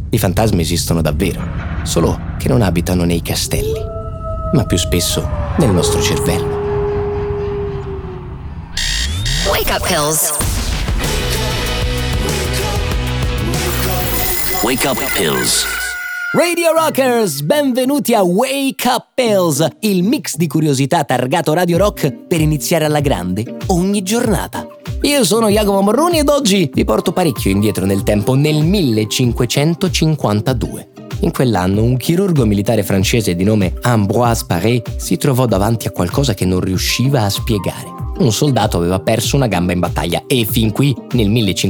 I fantasmi esistono davvero, solo che non abitano nei castelli, ma più spesso nel nostro cervello. Wake up pills. Wake up pills. Radio Rockers, benvenuti a Wake Up Pills, il mix di curiosità targato Radio Rock per iniziare alla grande ogni giornata. Io sono Jacopo Morroni ed oggi vi porto parecchio indietro nel tempo, nel 1552. In quell'anno un chirurgo militare francese di nome Ambroise Paré si trovò davanti a qualcosa che non riusciva a spiegare. Un soldato aveva perso una gamba in battaglia e fin qui, nel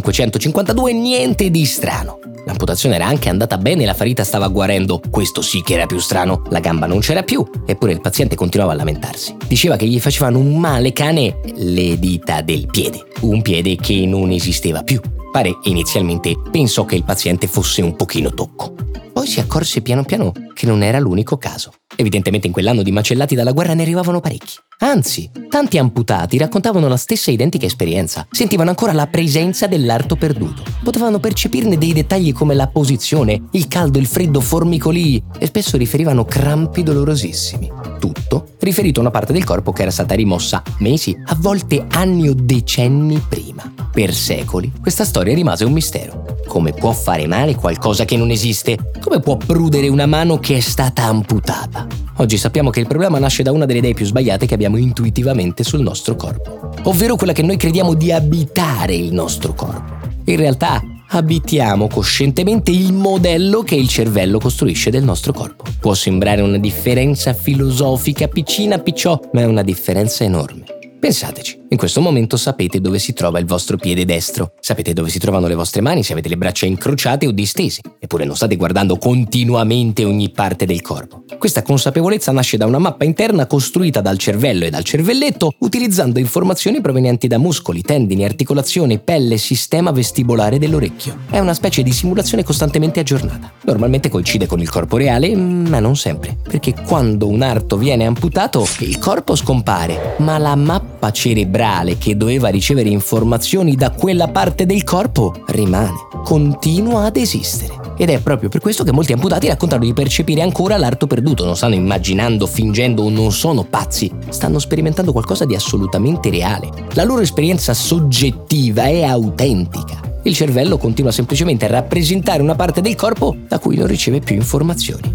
1552, niente di strano. L'amputazione era anche andata bene e la ferita stava guarendo. Questo sì che era più strano, la gamba non c'era più, eppure il paziente continuava a lamentarsi. Diceva che gli facevano un male cane le dita del piede, un piede che non esisteva più. Pare inizialmente pensò che il paziente fosse un pochino tocco. Poi si accorse piano piano che non era l'unico caso. Evidentemente in quell'anno di macellati dalla guerra ne arrivavano parecchi. Anzi, tanti amputati raccontavano la stessa identica esperienza. Sentivano ancora la presenza dell'arto perduto. Potevano percepirne dei dettagli come la posizione, il caldo, il freddo, formicolii e spesso riferivano crampi dolorosissimi. Tutto riferito a una parte del corpo che era stata rimossa mesi, a volte anni o decenni prima. Per secoli questa storia rimase un mistero. Come può fare male qualcosa che non esiste? Come può prudere una mano che è stata amputata? Oggi sappiamo che il problema nasce da una delle idee più sbagliate che abbiamo intuitivamente sul nostro corpo, ovvero quella che noi crediamo di abitare il nostro corpo. In realtà abitiamo coscientemente il modello che il cervello costruisce del nostro corpo. Può sembrare una differenza filosofica piccina picciò, ma è una differenza enorme. Pensateci, in questo momento sapete dove si trova il vostro piede destro, sapete dove si trovano le vostre mani se avete le braccia incrociate o distese, eppure non state guardando continuamente ogni parte del corpo. Questa consapevolezza nasce da una mappa interna costruita dal cervello e dal cervelletto utilizzando informazioni provenienti da muscoli, tendini, articolazioni, pelle, sistema vestibolare dell'orecchio. È una specie di simulazione costantemente aggiornata. Normalmente coincide con il corpo reale, ma non sempre, perché quando un arto viene amputato, il corpo scompare, ma la mappa cerebrale che doveva ricevere informazioni da quella parte del corpo rimane, continua ad esistere. Ed è proprio per questo che molti amputati raccontano di percepire ancora l'arto perduto. Non stanno immaginando, fingendo o non sono pazzi, stanno sperimentando qualcosa di assolutamente reale. La loro esperienza soggettiva è autentica. Il cervello continua semplicemente a rappresentare una parte del corpo da cui non riceve più informazioni.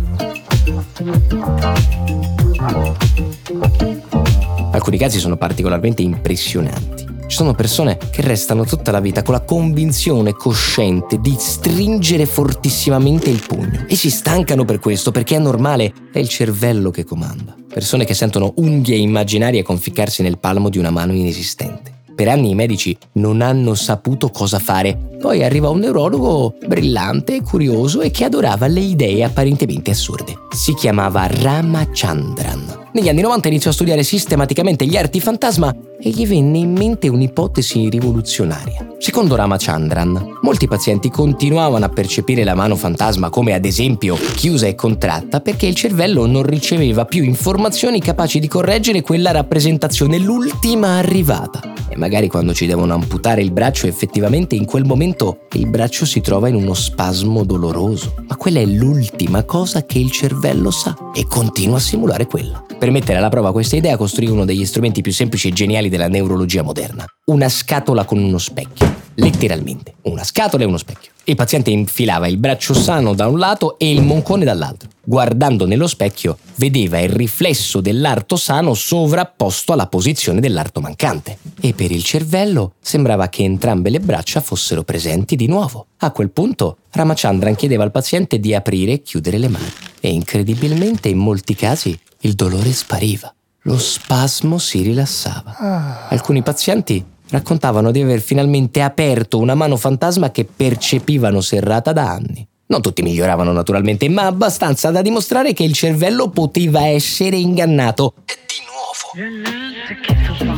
Alcuni casi sono particolarmente impressionanti. Ci sono persone che restano tutta la vita con la convinzione cosciente di stringere fortissimamente il pugno e si stancano per questo, perché è normale, è il cervello che comanda. Persone che sentono unghie immaginarie conficcarsi nel palmo di una mano inesistente. Per anni i medici non hanno saputo cosa fare. Poi arriva un neurologo brillante, curioso e che adorava le idee apparentemente assurde. Si chiamava Ramachandran. Negli anni 90 iniziò a studiare sistematicamente gli arti fantasma e gli venne in mente un'ipotesi rivoluzionaria. Secondo Ramachandran, molti pazienti continuavano a percepire la mano fantasma come ad esempio chiusa e contratta perché il cervello non riceveva più informazioni capaci di correggere quella rappresentazione, l'ultima arrivata. E magari quando ci devono amputare il braccio, effettivamente in quel momento il braccio si trova in uno spasmo doloroso. Ma quella è l'ultima cosa che il cervello sa e continua a simulare quella. Per mettere alla prova questa idea costruì uno degli strumenti più semplici e geniali della neurologia moderna. Una scatola con uno specchio. Letteralmente, una scatola e uno specchio. Il paziente infilava il braccio sano da un lato e il moncone dall'altro. Guardando nello specchio, vedeva il riflesso dell'arto sano sovrapposto alla posizione dell'arto mancante. E per il cervello sembrava che entrambe le braccia fossero presenti di nuovo. A quel punto, Ramachandran chiedeva al paziente di aprire e chiudere le mani. E incredibilmente, in molti casi, il dolore spariva. Lo spasmo si rilassava. Alcuni pazienti raccontavano di aver finalmente aperto una mano fantasma che percepivano serrata da anni. Non tutti miglioravano naturalmente, ma abbastanza da dimostrare che il cervello poteva essere ingannato. E di nuovo.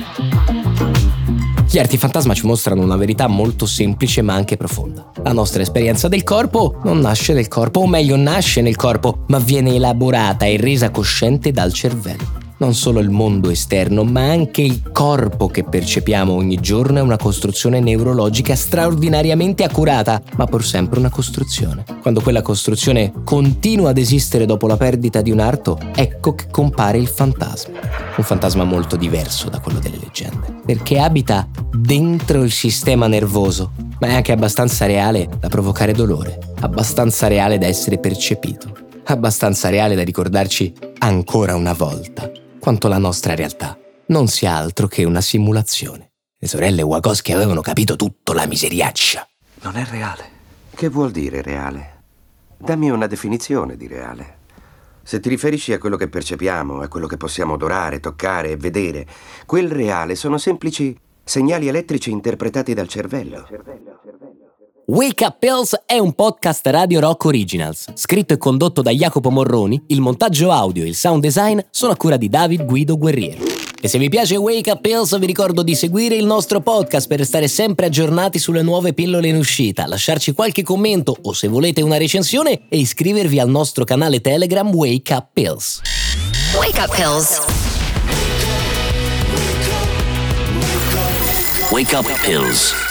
Gli arti fantasma ci mostrano una verità molto semplice ma anche profonda. La nostra esperienza del corpo non nasce nel corpo, o meglio nasce nel corpo, ma viene elaborata e resa cosciente dal cervello. Non solo il mondo esterno, ma anche il corpo che percepiamo ogni giorno è una costruzione neurologica straordinariamente accurata, ma pur sempre una costruzione. Quando quella costruzione continua ad esistere dopo la perdita di un arto, ecco che compare il fantasma. Un fantasma molto diverso da quello delle leggende, perché abita dentro il sistema nervoso, ma è anche abbastanza reale da provocare dolore, abbastanza reale da essere percepito, abbastanza reale da ricordarci ancora una volta quanto la nostra realtà non sia altro che una simulazione. Le sorelle Wachowski avevano capito tutto, la miseriaccia. Non è reale. Che vuol dire reale? Dammi una definizione di reale. Se ti riferisci a quello che percepiamo, a quello che possiamo odorare, toccare e vedere, quel reale sono semplici segnali elettrici interpretati dal cervello. Wake Up Pills è un podcast Radio Rock Originals, scritto e condotto da Jacopo Morroni, il montaggio audio e il sound design sono a cura di David Guido Guerriero. E se vi piace Wake Up Pills vi ricordo di seguire il nostro podcast per restare sempre aggiornati sulle nuove pillole in uscita, lasciarci qualche commento o se volete una recensione e iscrivervi al nostro canale Telegram Wake Up Pills. Wake Up Pills. Wake Up Pills.